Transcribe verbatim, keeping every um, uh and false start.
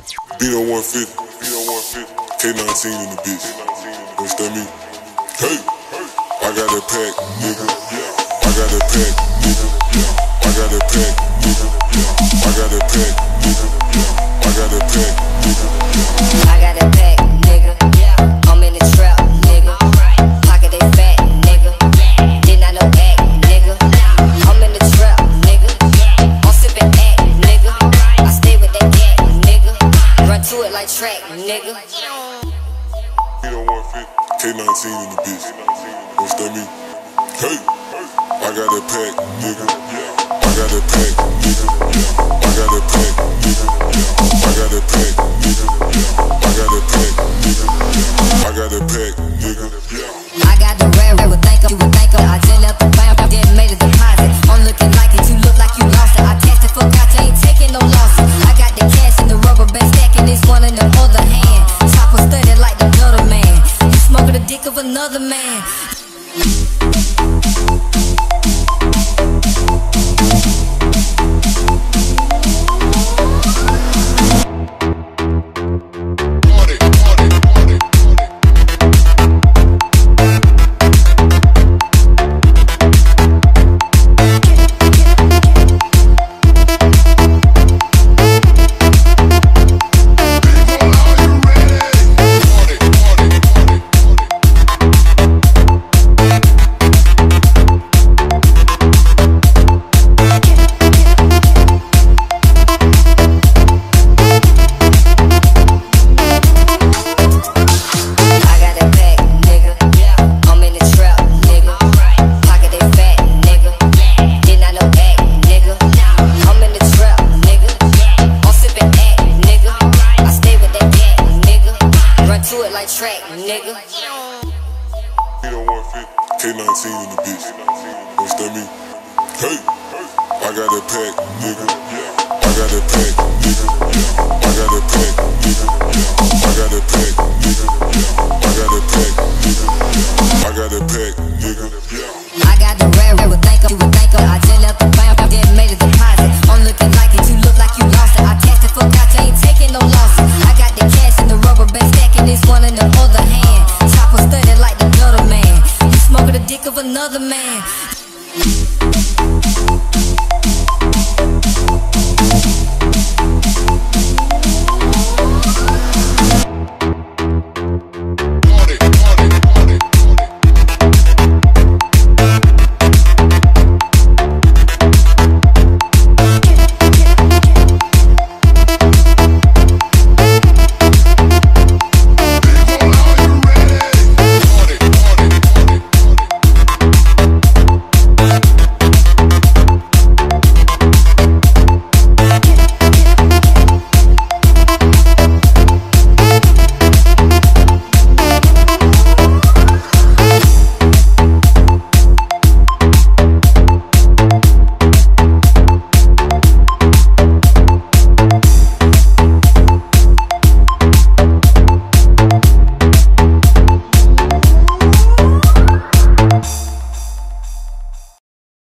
Beat on one fifty, K nineteen in the bitch. Understand me? Hey, I got that pack, nigga. I got that pack, nigga. I got that pack, nigga. I got that pack, nigga. I got that pack, nigga. I got that pack, nigga. I'm in the trap, nigga. Pocket they fat, nigga. Did not know act, nigga. I'm in the trap, nigga. I'm sipping act, nigga. I stay with that cat, nigga. Run to it like track, nigga. Beat on one fifty, K nineteen in the bitch. Understand me? Hey, I got that pack, nigga. I got that pack, nigga. I got that pack, nigga. I got that pack, nigga. I got that pack, nigga. I got that pack, nigga. I got the rare, rare, would think of, you would think of. I just left the bank, I didn't make a deposit. I'm looking like it, you look like you lost it. I cashed it, fuck out, you ain't taking no losses. I got the cash in the rubber band, stacking this one in the other hand. Chopper studded like the gutter man. You smoking the dick of another man. Track, nigga. Beat on one fifty, K nineteen in the bitch. Understand me? Hey, I got that pack, nigga. I got that pack, nigga. I got that pack, nigga. I got that pack, nigga. I got that pack, nigga. I got that pack, nigga. I got the rare, rare, would think of, you would think of. I just left the bank, I didn't make a deposit. I'm looking like it, you look like you lost it. I cashed it, fuck out, you ain't taking no losses. I got the cash in the rubber band, stacking this one in the other hand. Chopper studded like the gutter man. You smoking the dick of another man.